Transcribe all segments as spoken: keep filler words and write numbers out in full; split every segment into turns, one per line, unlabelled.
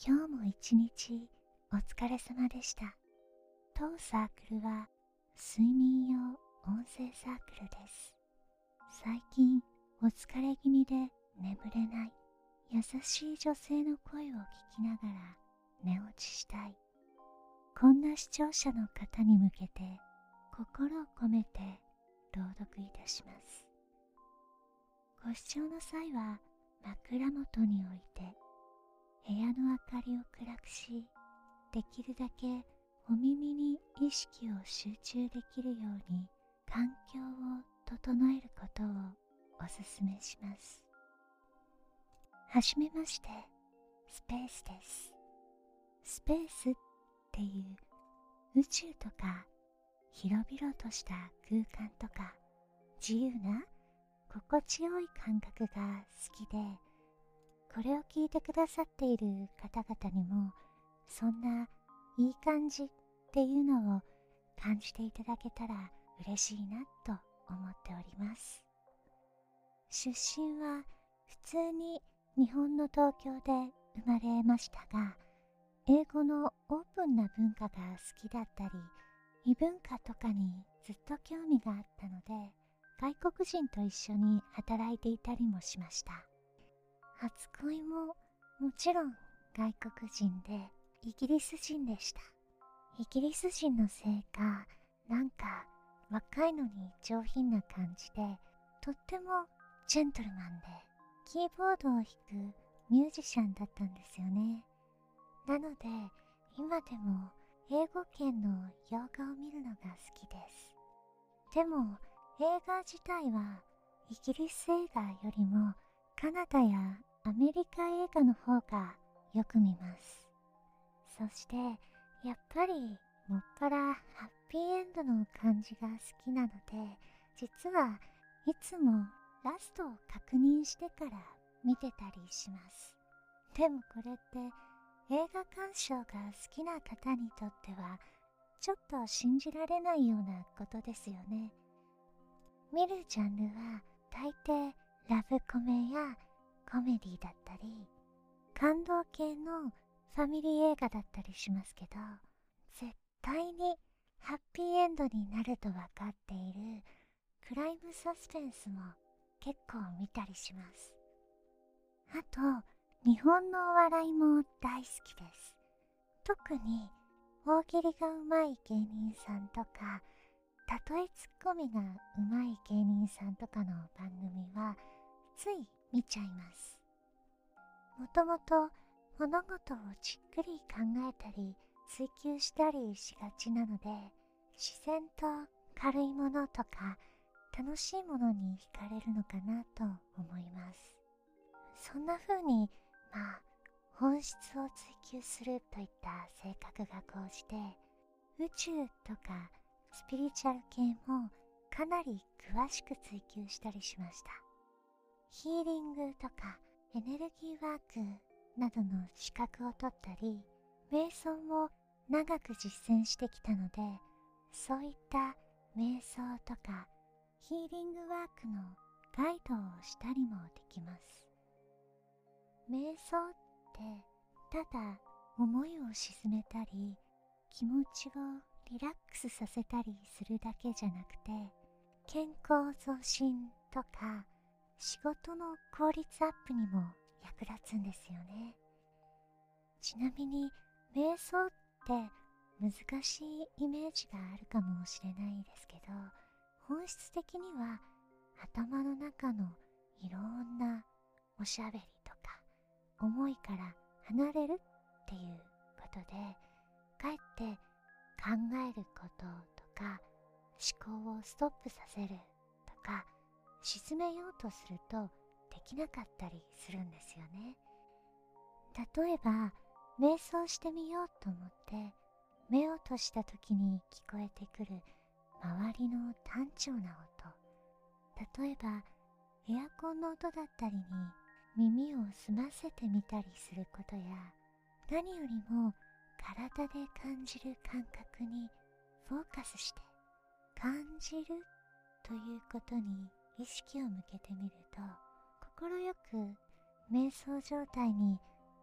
今日も一日お疲れ様でした。当サークルは睡眠用音声サークルです。最近お疲れ気味で眠れない、優しい女性の声を聞きながら寝落ちしたい。こんな視聴者の方に向けて心を込めて朗読いたします。ご視聴の際は枕元に置いて部屋の明かりを暗くし、できるだけお耳に意識を集中できるように環境を整えることをおすすめします。はじめまして、スペースです。スペースっていう宇宙とか広々とした空間とか自由な心地よい感覚が好きで、これを聞いてくださっている方々にもそんないい感じっていうのを感じていただけたら嬉しいなと思っております。出身は普通に日本の東京で生まれましたが、英語のオープンな文化が好きだったり、異文化とかにずっと興味があったので、外国人と一緒に働いていたりもしました。初恋ももちろん外国人でイギリス人でした。イギリス人のせいか、なんか若いのに上品な感じで、とってもジェントルマンで、キーボードを弾くミュージシャンだったんですよね。なので今でも英語圏の洋画を見るのが好きです。でも映画自体はイギリス映画よりもカナダやアメリカ映画の方がよく見ます。そしてやっぱりもっぱらハッピーエンドの感じが好きなので、実はいつもラストを確認してから見てたりします。でもこれって映画鑑賞が好きな方にとってはちょっと信じられないようなことですよね。見るジャンルは大抵ラブコメやコメディだったり、感動系のファミリー映画だったりしますけど、絶対にハッピーエンドになると分かっているクライムサスペンスも結構見たりします。あと日本のお笑いも大好きです。特に大喜利がうまい芸人さんとか、たとえツッコミがうまい芸人さんとかの番組はつい見ちゃいます。もともと物事をじっくり考えたり追求したりしがちなので、自然と軽いものとか楽しいものに惹かれるのかなと思います。そんな風にまあ本質を追求するといった性格が高じて、宇宙とかスピリチュアル系もかなり詳しく追求したりしました。ヒーリングとかエネルギーワークなどの資格を取ったり、瞑想も長く実践してきたので、そういった瞑想とかヒーリングワークのガイドをしたりもできます。瞑想ってただ思いを沈めたり気持ちをリラックスさせたりするだけじゃなくて、健康増進とか仕事の効率アップにも役立つんですよね。ちなみに瞑想って難しいイメージがあるかもしれないですけど、本質的には頭の中のいろんなおしゃべりとか思いから離れるっていうことで、かえって考えることとか思考をストップさせるとか沈めようとするとできなかったりするんですよね。例えば瞑想してみようと思って目を閉じた時に聞こえてくる周りの単調な音、例えばエアコンの音だったりに耳を澄ませてみたりすることや、何よりも体で感じる感覚にフォーカスして、感じるということに意識を向けてみると、心よく瞑想状態に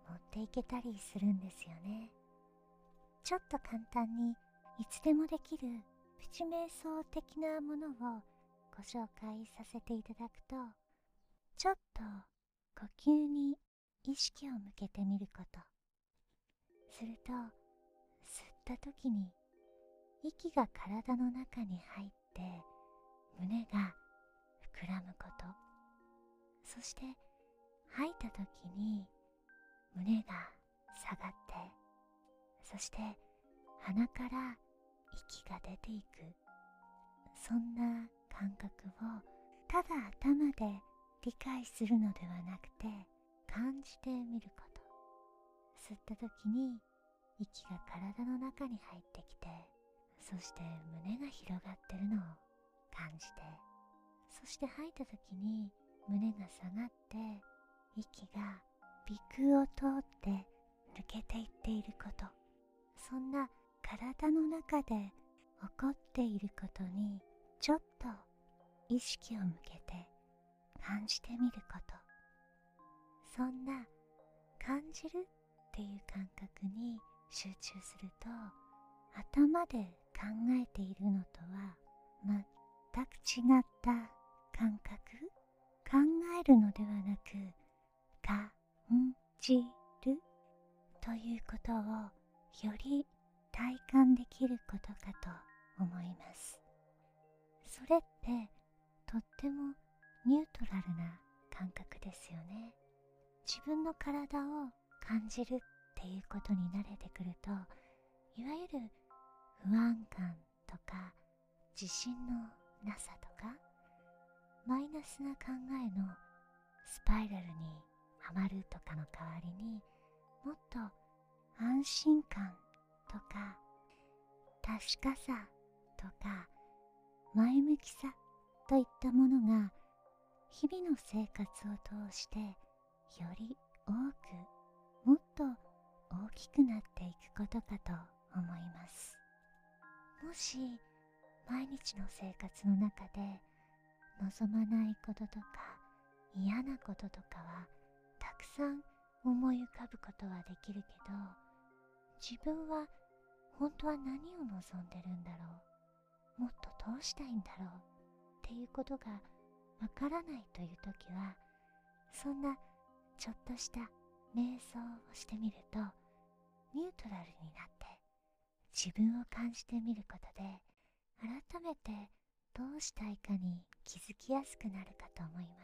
持っていけたりするんですよね。ちょっと簡単にいつでもできるプチ瞑想的なものをご紹介させていただくと、ちょっと呼吸に意識を向けてみること。すると、吸った時に息が体の中に入って胸が膨らむこと。そして吐いた時に胸が下がって、そして鼻から息が出ていく、そんな感覚をただ頭で理解するのではなくて感じてみること。吸った時に息が体の中に入ってきて、そして胸が広がってるのを感じて、そして吐いた時に胸が下がって息が鼻腔を通って抜けていっていること、そんな体の中で起こっていることにちょっと意識を向けて感じてみること。そんな感じるっていう感覚に集中すると、頭で考えているのとは全く違った感覚、考えるのではなく感じるということをより体感できることかと思います。それってとってもニュートラルな感覚ですよね。自分の体を感じるっていうことに慣れてくると、いわゆる不安感とか自信のなさとかマイナスな考えのスパイラルにはまるとかの代わりに、もっと安心感とか確かさとか前向きさといったものが日々の生活を通してより多く、もっと大きくなっていくことかと思います。もし毎日の生活の中で望まないこととか嫌なこととかはたくさん思い浮かぶことはできるけど、自分は本当は何を望んでるんだろう、もっとどうしたいんだろうっていうことがわからないという時は、そんなちょっとした瞑想をしてみるとニュートラルになって自分を感じてみることで、改めてどうしたいかに気づきやすくなるかと思います。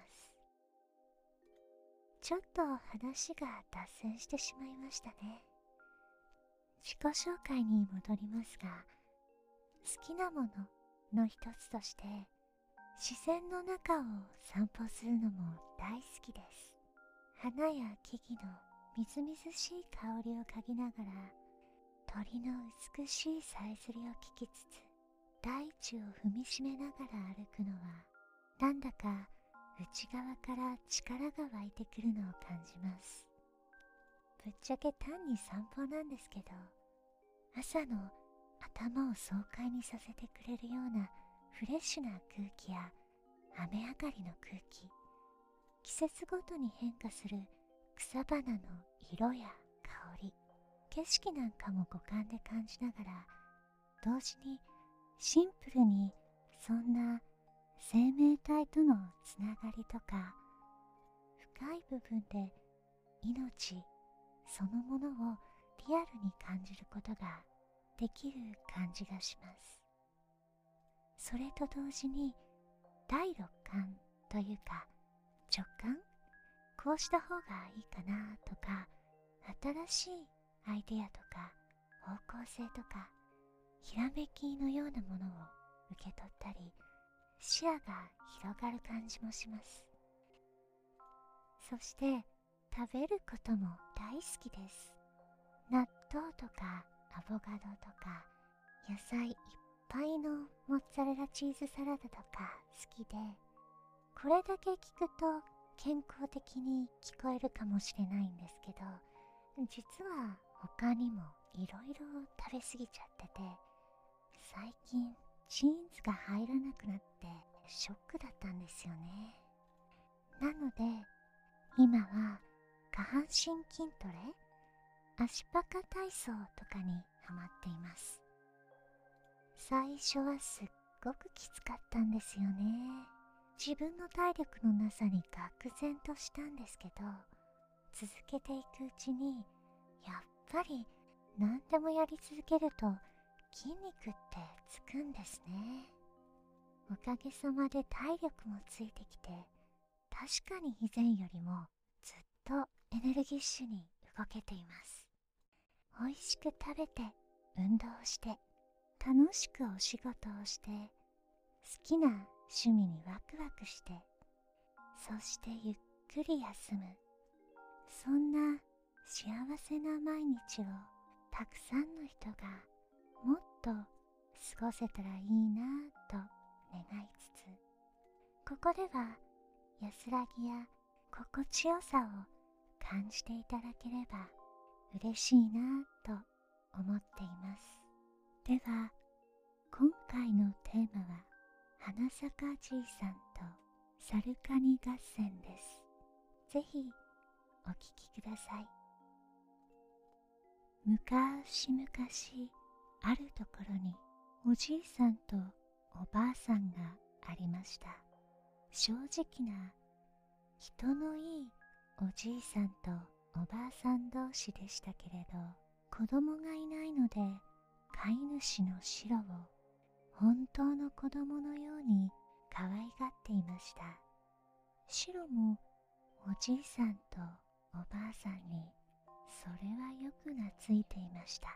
ちょっと話が脱線してしまいましたね。自己紹介に戻りますが、好きなものの一つとして自然の中を散歩するのも大好きです。花や木々のみずみずしい香りを嗅ぎながら、鳥の美しいさえずりを聞きつつ、大地を踏みしめながら歩くのは、なんだか内側から力が湧いてくるのを感じます。ぶっちゃけ単に散歩なんですけど、朝の頭を爽快にさせてくれるようなフレッシュな空気や雨上がりの空気、季節ごとに変化する草花の色や香り、景色なんかも五感で感じながら、同時にシンプルにそんな生命体とのつながりとか深い部分で命そのものをリアルに感じることができる感じがします。それと同時に第六感というか直感、こうした方がいいかなとか、新しいアイデアとか方向性とかひらめきのようなものを受け取ったり、視野が広がる感じもします。そして食べることも大好きです。納豆とかアボカドとか野菜いっぱいのモッツァレラチーズサラダとか好きで、これだけ聞くと健康的に聞こえるかもしれないんですけど、実は他にもいろいろ食べ過ぎちゃってて、最近ジーンズが入らなくなってショックだったんですよね。なので今は下半身筋トレ、足パカ体操とかにハマっています。最初はすっごくきつかったんですよね。自分の体力のなさに愕然としたんですけど、続けていくうちにやっぱり何でもやり続けると筋肉ってつくんですね。おかげさまで体力もついてきて、確かに以前よりもずっとエネルギッシュに動けています。美味しく食べて、運動して、楽しくお仕事をして、好きな趣味にワクワクして、そしてゆっくり休む、そんな幸せな毎日をたくさんの人がもっと過ごせたらいいなぁと願いつつ、ここでは安らぎや心地よさを感じていただければ嬉しいなぁと思っています。では今回のテーマは花咲かじいさんとサルカニ合戦です。ぜひお聞きください。昔々あるところにおじいさんとおばあさんがありました。正直な人のいいおじいさんとおばあさん同士でしたけれど、子供がいないので飼い主のシロを本当の子供のように可愛がっていました。シロもおじいさんとおばあさんにそれはよく懐いていました。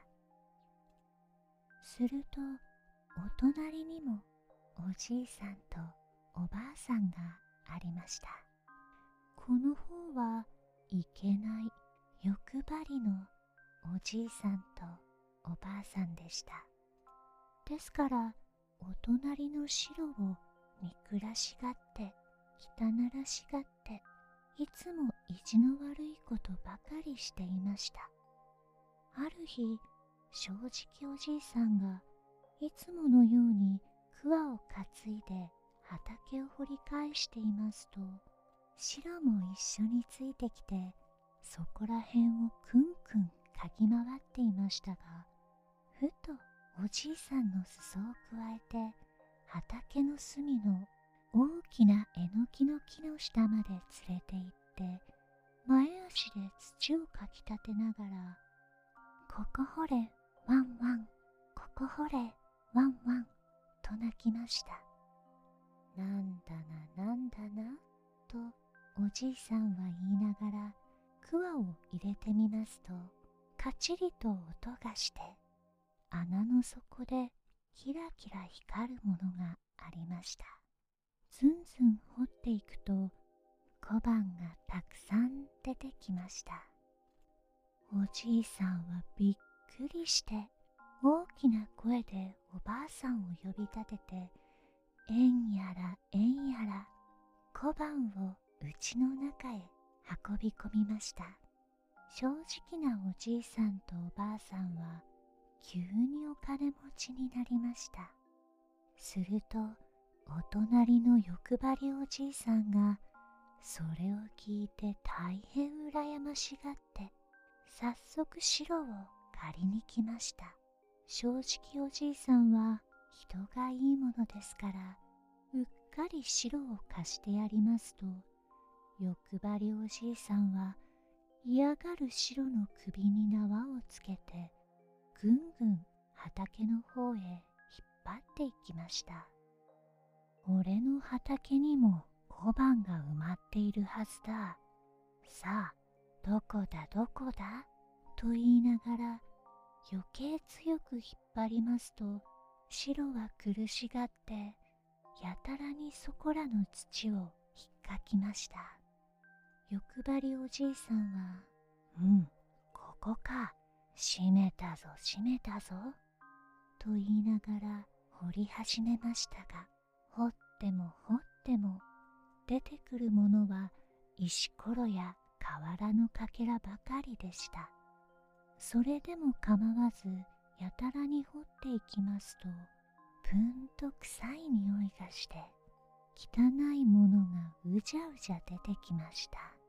するとお隣にもおじいさんとおばあさんがありました。この方はいけない欲張りのおじいさんとおばあさんでした。ですからお隣のシロを見下しがって汚らしがっていつも意地の悪いことばかりしていました。ある日、正直おじいさんがいつものようにクワを担いで畑を掘り返していますと、シロも一緒についてきてそこらへんをくんくん嗅ぎ回っていましたが、ふとおじいさんの裾をくわえて畑の隅の大きなえのきの木の下まで連れて行って前足で土をかきたてながら、ここ掘れワンワン、ここ掘れワンワンと鳴きました。なんだななんだなとおじいさんは言いながらクワを入れてみますと、カチリと音がして穴の底でキラキラ光るものがありました。ずんずん掘っていくと小判がたくさん出てきました。おじいさんはびっくりして大きな声でおばあさんを呼び立てて、えんやらえんやら小判を家の中へ運び込みました。正直なおじいさんとおばあさんは急にお金持ちになりました。するとお隣の欲張りおじいさんがそれを聞いて大変羨ましがって早速シロを借りに来ました。正直おじいさんは人がいいものですから、うっかりシロを貸してやりますと、欲張りおじいさんは嫌がるシロの首に縄をつけてぐんぐん畑の方へ引っ張っていきました。俺の畑にも小判が埋まっているはずだ。さあ、どこだどこだと言いながら余計強く引っ張りますと、シロは苦しがってやたらにそこらの土を引っかきました。欲張りおじいさんは、うん、ここか、閉めたぞ閉めたぞと言いながら掘り始めましたが、掘っても掘っても出てくるものは石ころや瓦のかけらばかりでした。それでも構わずやたらに掘っていきますと、ぷんと臭い匂いがして汚いものがうじゃうじゃ出てきました。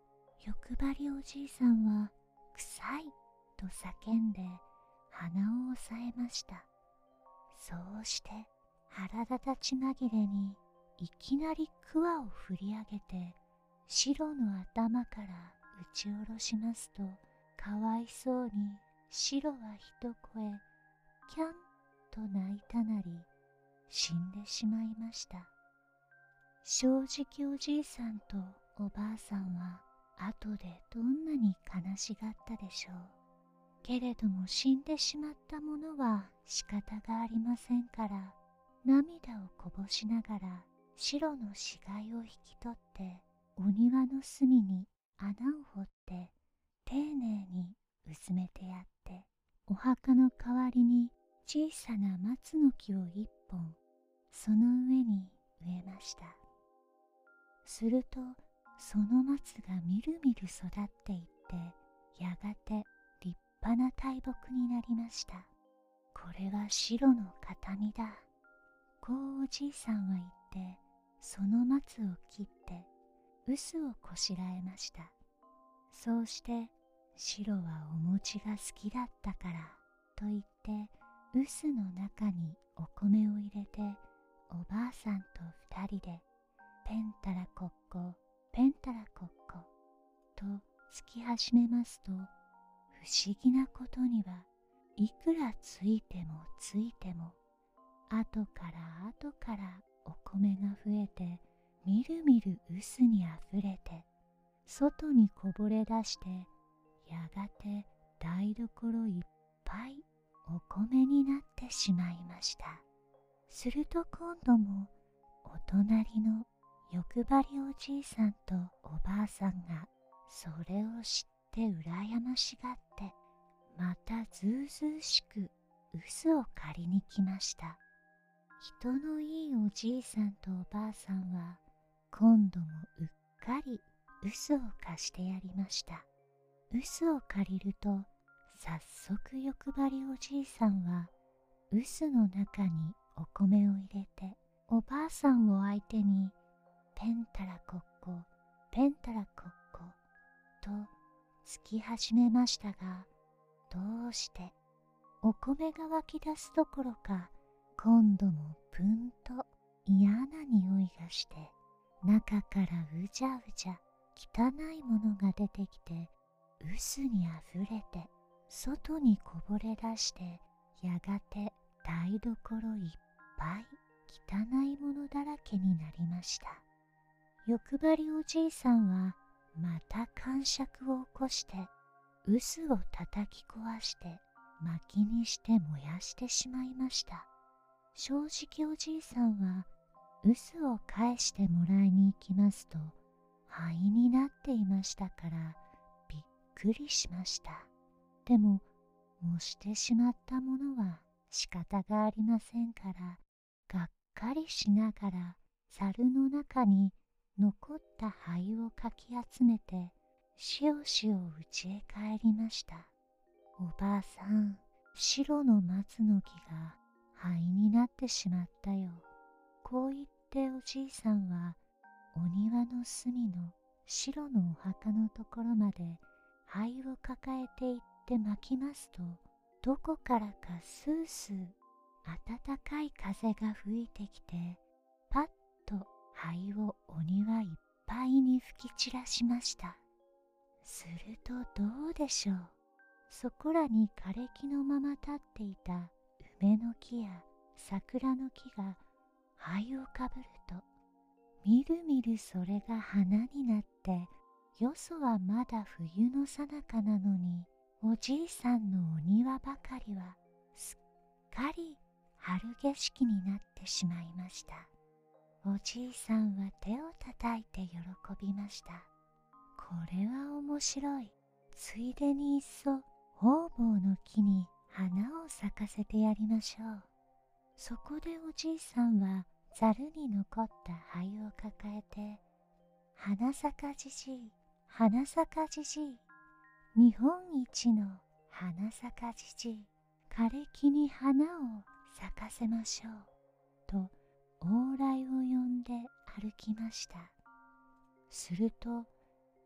欲張りおじいさんは臭いと叫んで鼻を押さえました。そうして腹立たち紛れにいきなり桑を振り上げてシロの頭から打ち下ろしますと、かわいそうにシロは一声キャンと泣いたなり死んでしまいました。正直おじいさんとおばあさんは後でどんなに悲しがったでしょう。けれども死んでしまったものは仕方がありませんから、涙をこぼしながら白の死骸を引き取ってお庭の隅に穴を掘って丁寧にうずめてやって、お墓の代わりに小さな松の木を一本その上に植えました。するとその松がみるみる育っていって、やがて立派な大木になりました。これは白の形見だ。こうおじいさんは言ってその松を切って臼をこしらえました。そうして白はお餅が好きだったからと言って臼の中にお米を入れて、おばあさんと二人でペンタラコッコペンタラコッコとつき始めますと、不思議なことにはいくらついてもついても後から後からお米が増えて、みるみる臼にあふれて外にこぼれ出して、やがて台所いっぱいお米になってしまいました。すると今度もお隣の欲張りおじいさんとおばあさんがそれを知って羨ましがって、またずうずうしく臼を借りに来ました。人のいいおじいさんとおばあさんは今度もうっかり臼を貸してやりました。臼を借りると早速欲張りおじいさんは臼の中にお米を入れて、おばあさんを相手にペンタラコッコペンタラコッコとつき始めましたが、どうしてお米が湧き出すどころか、今度もぷんと嫌な匂いがして、中からうじゃうじゃ汚いものが出てきて、臼にあふれて外にこぼれ出して、やがて台所いっぱい汚いものだらけになりました。欲張りおじいさんはまた癇癪を起こして臼を叩き壊して薪にして燃やしてしまいました。正直おじいさんは臼を返してもらいに行きますと灰になっていましたからびっくりしました。でももしてしまったものは仕方がありませんから、がっかりしながら猿の中に残った灰をかき集めてしおしお家へ帰りました。おばあさん、白の松の木が灰になってしまったよ。こう言っておじいさんはお庭の隅の白のお墓のところまで灰を抱えていって巻きますと、どこからかスースー暖かい風が吹いてきて、パッと灰をお庭いっぱいに吹き散らしました。するとどうでしょう、そこらに枯れ木のまま立っていた梅の木や桜の木が灰をかぶると、みるみるそれが花になって、よそはまだ冬のさなかなのに、おじいさんのお庭ばかりはすっかり春景色になってしまいました。おじいさんは手をたたいて喜びました。これは面白い。ついでにいっそ方々の木に花を咲かせてやりましょう。そこでおじいさんはざるに残った灰を抱えて、花咲かじじい、花咲かじじい、日本一の花咲かじじい、枯れ木に花を咲かせましょうと往来を呼んで歩きました。すると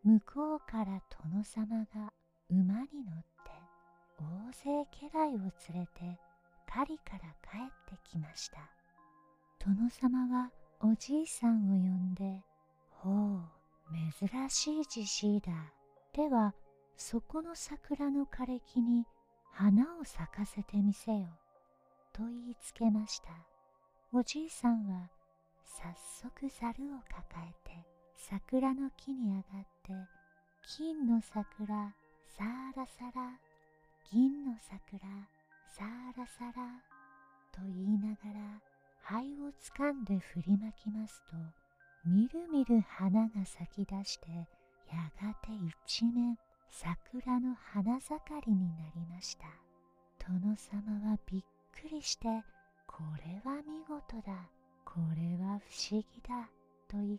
向こうから殿様が馬に乗って大勢家来を連れて狩りから帰ってきました。殿様はおじいさんを呼んで、ほう、珍しいじじいだ。では、そこの桜の枯れ木に花を咲かせてみせよ。と言いつけました。おじいさんは早速猿を抱えて桜の木に上がって、金の桜さらさら、銀の桜さらさらと言いながら灰をつかんで振りまきますと、みるみる花が咲き出して、やがて一面桜の花盛りになりました。殿様はびっくりして、これは見事だ、これは不思議だと言って、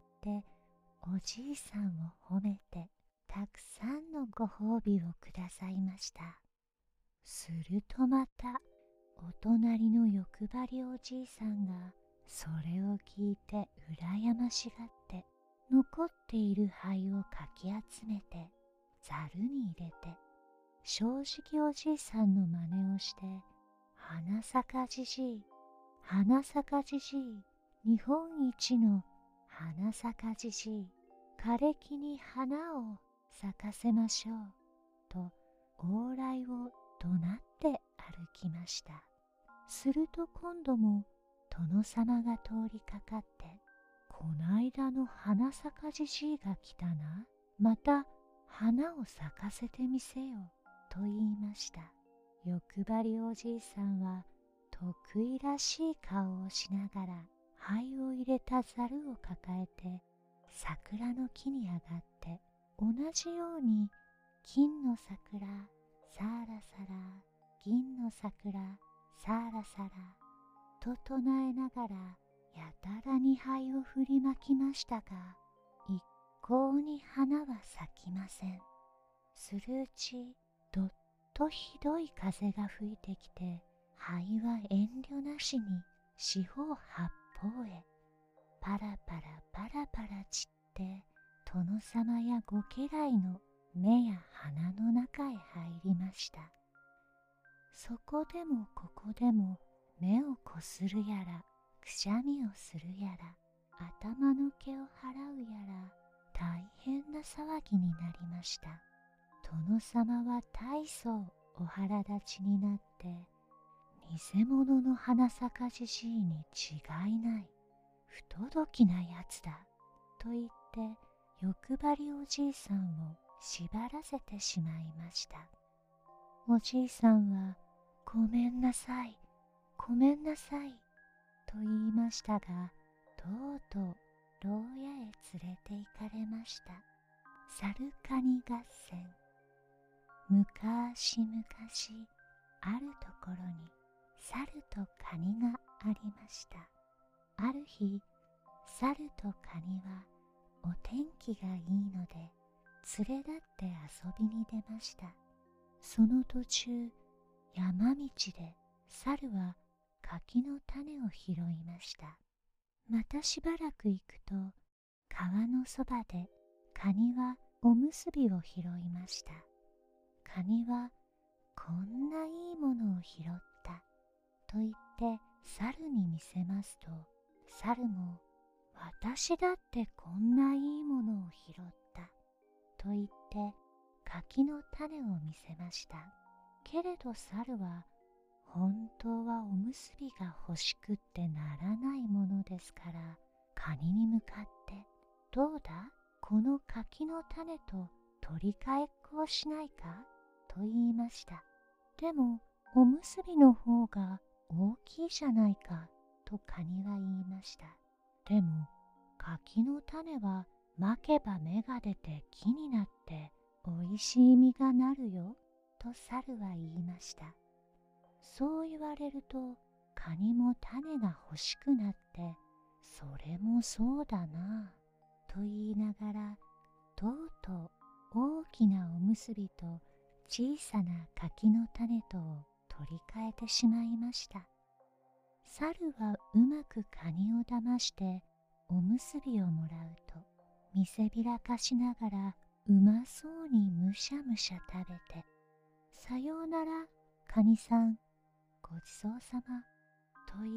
おじいさんを褒めてたくさんのご褒美をくださいました。するとまたお隣の欲張りおじいさんがそれを聞いて羨ましがって、残っている灰をかき集めてざるに入れて、正直おじいさんの真似をして、花咲かじじい、花咲かじじい、日本一の花咲かじじい、枯れ木に花を咲かせましょうと往来を怒鳴って歩きました。すると今度も殿様が通りかかって、こないだの花咲かじじいが来たな、また花を咲かせてみせよと言いました。欲張りおじいさんは得意らしい顔をしながら灰を入れたざるを抱えて桜の木に上がって、同じように金の桜さらさら、銀の桜さらさらと唱えながらやたらに灰を振りまきましたが、一向に花は咲きません。するうちどっとひどい風が吹いてきて、灰は遠慮なしに四方八方へパラパラパラパラ散って、殿様やご家来の目や鼻の中へ入りました。そこでもここでも目をこするやら、くしゃみをするやら、頭の毛を払うやら、大変な騒ぎになりました。殿様は大層お腹立ちになって、偽物の花咲かじじいに違いない、不届きなやつだと言って、欲張りおじいさんを縛らせてしまいました。おじいさんは、ごめんなさい、ごめんなさいと言いましたが、とうとう牢屋へ連れて行かれました。猿カニ合戦。むかしむかし、あるところに猿とカニがありました。ある日、猿とカニはお天気がいいので連れ立って遊びに出ました。その途中、山道で猿は柿の種を拾いました。またしばらく行くと、川のそばでカニはおむすびを拾いました。カニは、こんないいものを拾ったと言って猿に見せますと、猿も、私だってこんないいものを拾ったと言って柿の種を見せました。けれど猿は、本当はおむすびが欲しくってならないものですから、カニに向かって、どうだ、この柿の種と取り替えっこをしないかと言いました。でも、おむすびの方が大きいじゃないかとカニは言いました。でも、柿の種はまけば芽が出て木になっておいしい実がなるよと猿は言いました。そう言われると、カニも種が欲しくなって、それもそうだなと言いながら、とうとう大きなおむすびと小さな柿の種とを取り替えてしまいました。猿はうまくカニを騙しておむすびをもらうと、見せびらかしながらうまそうにむしゃむしゃ食べて、さようなら、カニさん、ごちそうさま、と言って、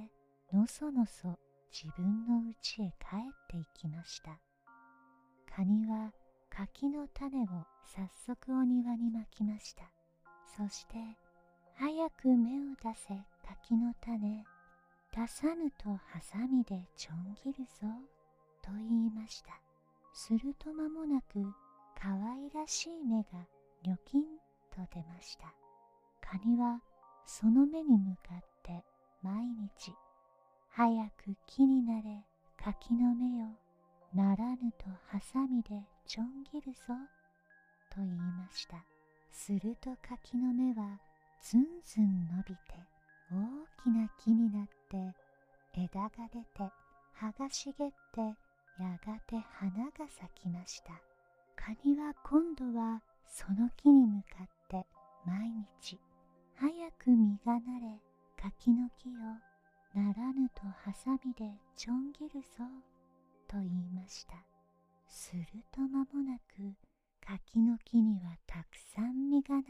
のそのそ自分の家へ帰っていきました。カニは柿の種を早速お庭にまきました。そして、早く芽を出せ柿の種、出さぬとハサミでちょん切るぞ、と言いました。すると間もなく、かわいらしい芽がにょきんと出ました。カニはその芽に向かって毎日、早く木になれ柿の芽よ、ならぬとハサミでちょん切るぞ、と言いました。すると柿の芽はずんずん伸びて大きな木になって、枝が出て葉が茂って、やがて花が咲きました。カニは今度はその木に向かって毎日、早く実がなれ柿の木よ、ならぬとハサミでちょん切るぞ、と言いました。すると間もなく、柿の木にはたくさん実がなって、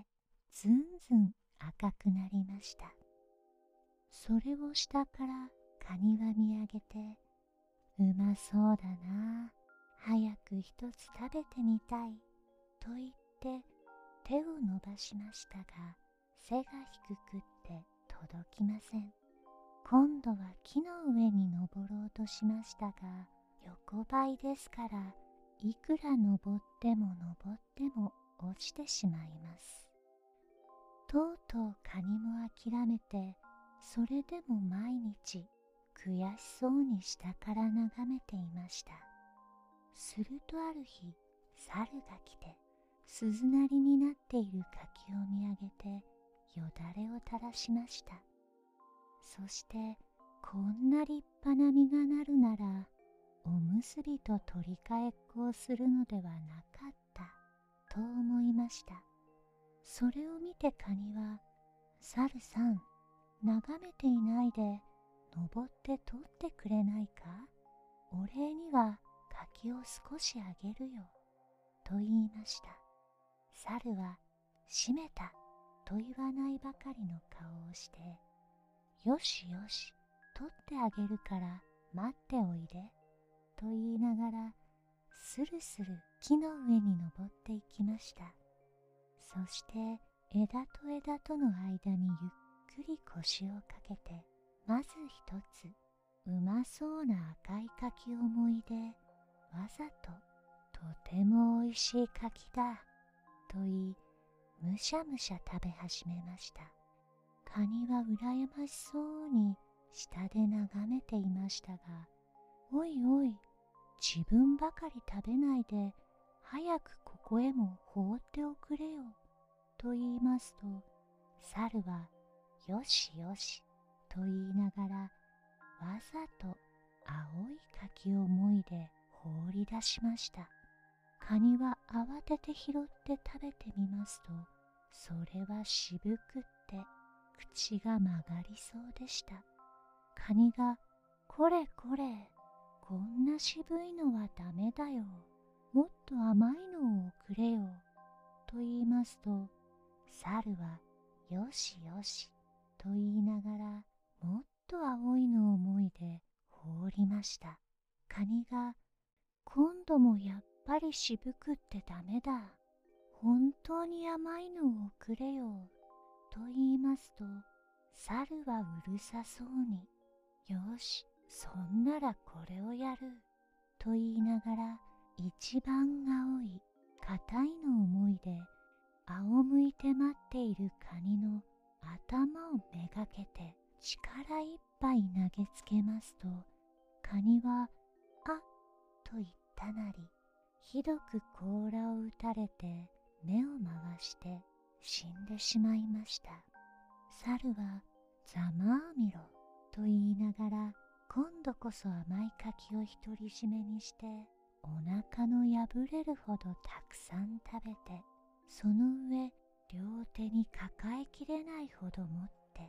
ずんずん赤くなりました。それを下からカニは見上げて、うまそうだな、早く一つ食べてみたい、と言って手を伸ばしましたが、背が低くって届きません。今度は木の上に登ろうとしましたが、横ばいですから、いくら登っても登っても落ちてしまいます。とうとうカニも諦めて、それでも毎日悔しそうに下から眺めていました。するとある日、猿が来て、鈴なりになっている柿を見上げて、よだれを垂らしました。そして、こんな立派な実がなるなら、おむすびと取り替えっこをするのではなかった、と思いました。それを見てカニは、猿さん、眺めていないで、登って取ってくれないか？お礼には柿を少しあげるよ、と言いました。猿は、しめた、と言わないばかりの顔をして、よしよし、取ってあげるから待っておいで、と言いながら、するする木の上に登っていきました。そして枝と枝との間にゆっくり腰をかけて、まず一つ、うまそうな赤い柿をもいで、わざと、とてもおいしい柿だ、と言い、むしゃむしゃ食べ始めました。カニはうらやましそうに下で眺めていましたが、おいおい、自分ばかり食べないで、早くここへも放っておくれよ、と言いますと、猿は、よしよし、と言いながら、わざと青い柿をもいで放り出しました。カニは慌てて拾って食べてみますと、それは渋くって口が曲がりそうでした。カニが、これこれ、こんな渋いのはダメだよ。もっと甘いのをくれよ。と言いますと、猿は、よしよし、と言いながら、もっと青いのをもいで放りました。カニが、今度もやっぱり渋くってダメだ。本当に甘いのをくれよ。と言いますと、猿はうるさそうに、よし、そんならこれをやる。と言いながら、一番青い、硬いのをもいで、仰向いて待っているカニの頭をめがけて力いっぱい投げつけますと、カニは、あっと言ったなり、ひどく甲羅を打たれて目を回して死んでしまいました。猿は、ざまあみろ、と言いながら、今度こそ甘い柿を独り占めにして、お腹の破れるほどたくさん食べて、その上、両手に抱えきれないほど持って、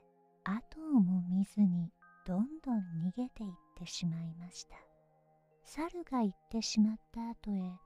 後をも見ずにどんどん逃げていってしまいました。猿が行ってしまった後へ、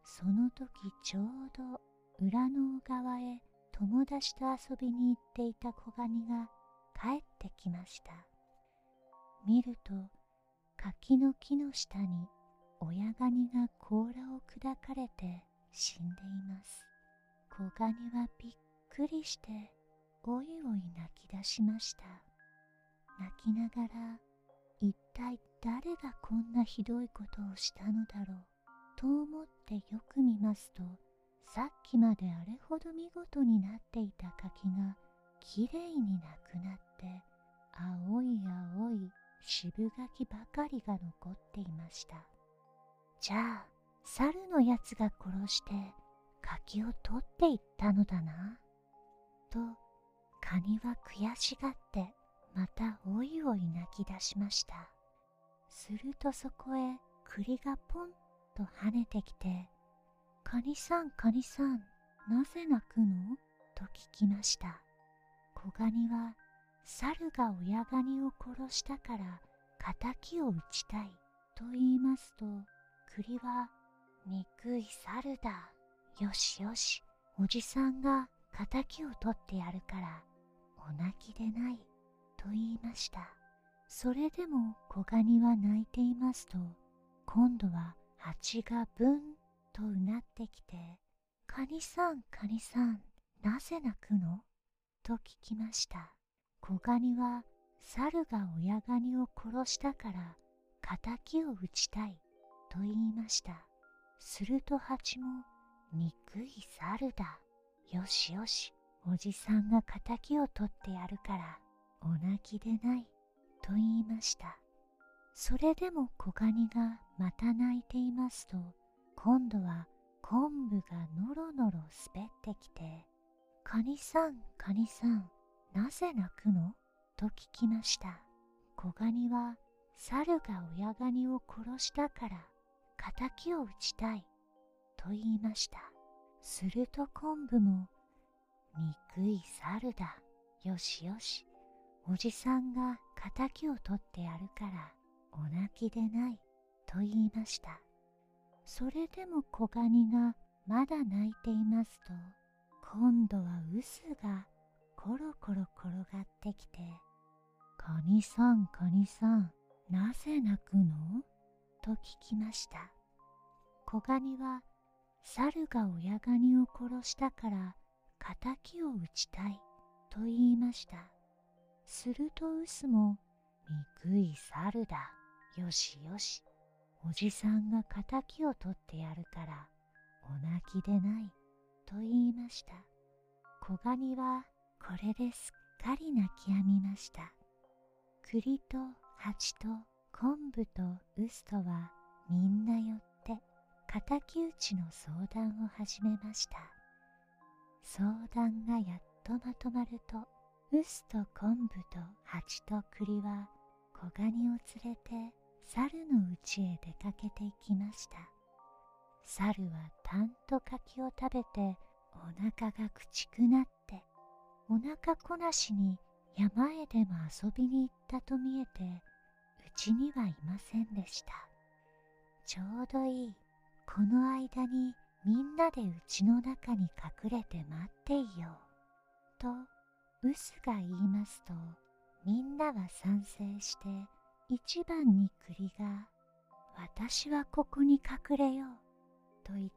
その時ちょうど裏の小川へ友達と遊びに行っていた子ガニが帰ってきました。見ると柿の木の下に親ガニが甲羅を砕かれて死んでいます。子ガニはびっくりしておいおい泣き出しました。泣きながら、一体誰がこんなひどいことをしたのだろうと思ってよく見ますと、さっきまであれほど見事になっていた柿がきれいになくなって、青い青い渋柿ばかりが残っていました。じゃあ猿のやつが殺して柿を取っていったのだなと、カニは悔しがってまたおいおい泣き出しました。するとそこへ栗がポンと跳ねてきて、カニさんカニさん、なぜ泣くのと聞きました。子ガニは、猿が親ガニを殺したから仇を討ちたいと言いますと、栗は、憎い猿だ。よしよし、おじさんが仇を取ってやるからお泣きでないと言いました。それでも子ガニは泣いていますと、今度は蜂がブンとうなってきて、カニさんカニさん、なぜ泣くのと聞きました。子ガニは、猿が親ガニを殺したから仇を討ちたいと言いました。すると蜂も、憎い猿だ。よしよし、おじさんが仇を取ってやるからお泣きでないと言いました。それでも子ガニがまた泣いていますと、今度は昆布がのろのろ滑ってきて、カニさんカニさん、なぜ泣くのと聞きました。子ガニは、猿が親ガニを殺したから仇を討ちたいと言いました。すると昆布も、憎い猿だ。よしよし、おじさんが仇を取ってやるからお泣きでないと言いました。それでも子ガニがまだ泣いていますと、今度は臼がコロコロ転がってきて、カニさんカニさん、なぜ泣くのと聞きました。子ガニは、猿が親ガニを殺したから仇を討ちたいと言いました。すると臼も、憎い猿だ。よしよし、おじさんが仇を取ってやるからお泣きでないと言いました。子ガニはこれですっかり泣き止みました。栗と蜂と昆布と臼とはみんな寄って敵討ちの相談を始めました。相談がやっとまとまると、臼と昆布と蜂と栗は子ガニを連れて猿の家へ出かけて行きました。猿はたんと柿を食べてお腹がくちくなって、お腹こなしに山へでも遊びに行ったと見えて、うちにはいませんでした。ちょうどいい、この間にみんなでうちの中に隠れて待っていよう。と、臼が言いますと、みんなは賛成して、一番に栗が、私はここに隠れよう。と言って、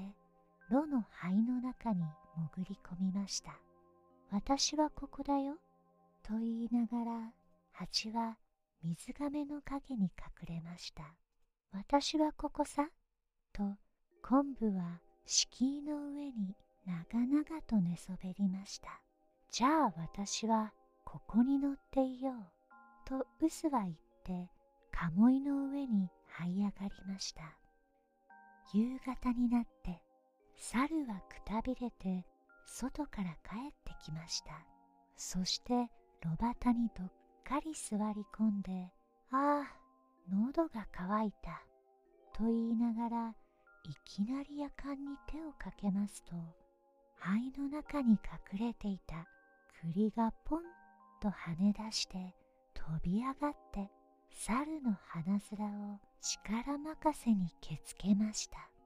炉の灰の中に潜り込みました。私はここだよ。と言いながら、蜂は水亀の陰に隠れました。私はここさ。と、昆布は敷居の上に長々と寝そべりました。じゃあ私はここに乗っていよう。と臼は言って、鴨居の上に這い上がりました。夕方になって、猿はくたびれて外から帰ってきました。そして炉端にどっかり座り込んで、ああ、喉が渇いた。と言いながら、いきなりやかんに手をかけますと、灰の中に隠れていた栗がポンと跳ね出して飛び上がって猿の鼻面を力任せに蹴つけました。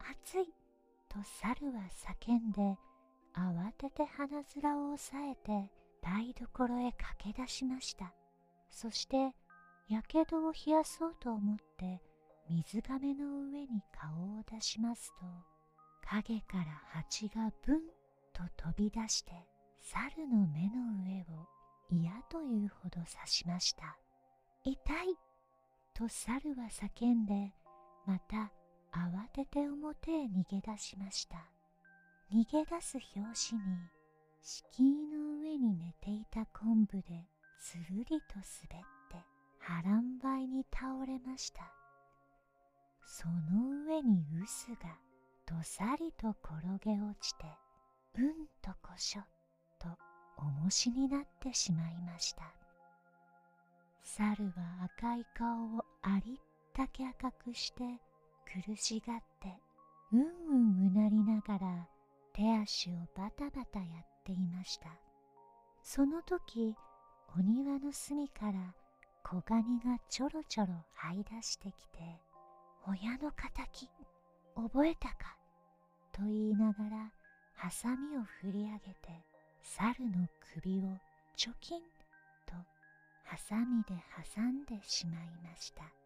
暑いと猿は叫んで、慌てて鼻面を押さえて台所へ駆け出しました。そしてやけどを冷やそうと思って水がめの上に顔を出しますと、影から蜂がブンと飛び出して猿の目の上を嫌というほど刺しました。痛いと猿は叫んで、また慌てて表へ逃げ出しました。逃げ出す拍子に敷居の上に寝ていた昆布でつるりと滑って波乱灰に倒れました。その上に臼がどさりと転げ落ちて、うんとこしょと重しになってしまいました。猿は赤い顔をありったけ赤くして苦しがってうんうんうなりながら手足をバタバタやっていました。その時、お庭の隅から子ガニがちょろちょろ這い出してきて、親の敵、覚えたかと言いながらハサミを振り上げて猿の首をチョキンとハサミで挟んでしまいました。